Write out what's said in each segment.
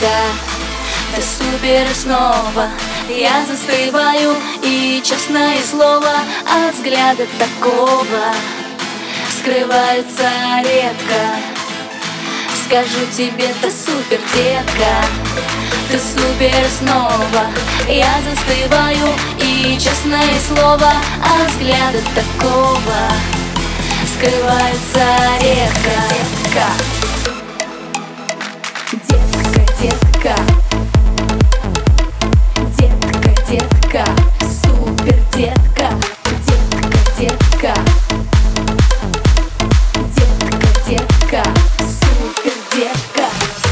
детка, ты супер снова. Я застываю, и честное слово, от взгляда такого скрывается редко. Скажу тебе, ты супер детка, ты супер снова. Я застываю, и честное слово, от взгляда такого скрывается редко. Детка, детка, детка, детка, супер детка, детка, детка, детка, детка, супер детка.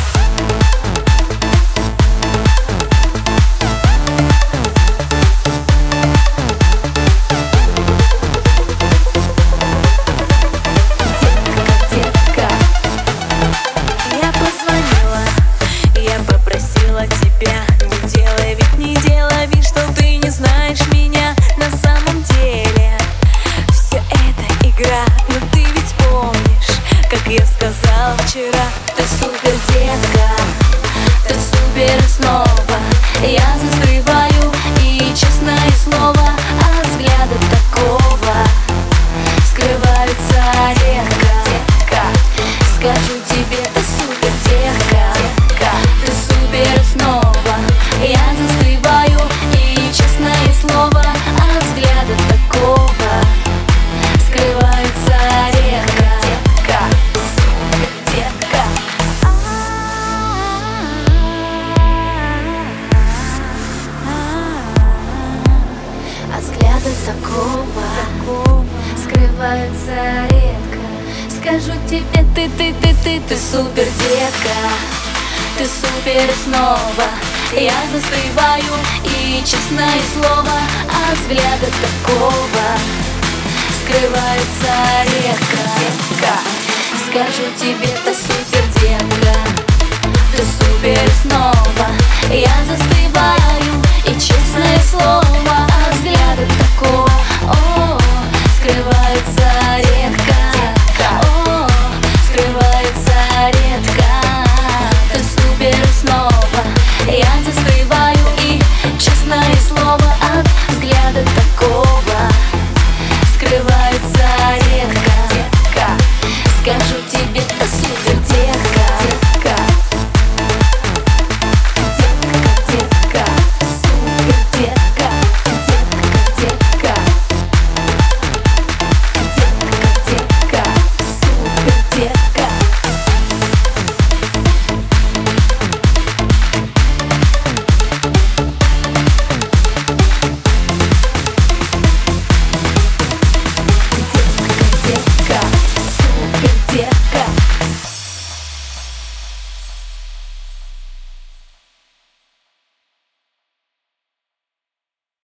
Тебя не делай вид, не делай вид, что ты не знаешь меня. На самом деле все это игра, но ты ведь помнишь, как я сказала вчера. Ты супер детка, ты супер снова. Я застываю, и честное слово, от взгляда такого скрывается редко. Скажу тебе, ты супер детка, ты супер снова. Я застываю, и честное слово, от взгляда такого скрывается редко. Супер детка. От взгляда такого скрывается редко. Скажу тебе, ты супер детка, ты супер снова. Я застываю, и честное слово, от взгляда такого скрывается редко. Скажу тебе, ты супер детка, ты супер снова. Я застываю, и честное слово, от взгляда такого скрывается редко. Скрывается редко. Ты супер снова. Я застываю, и честное слово,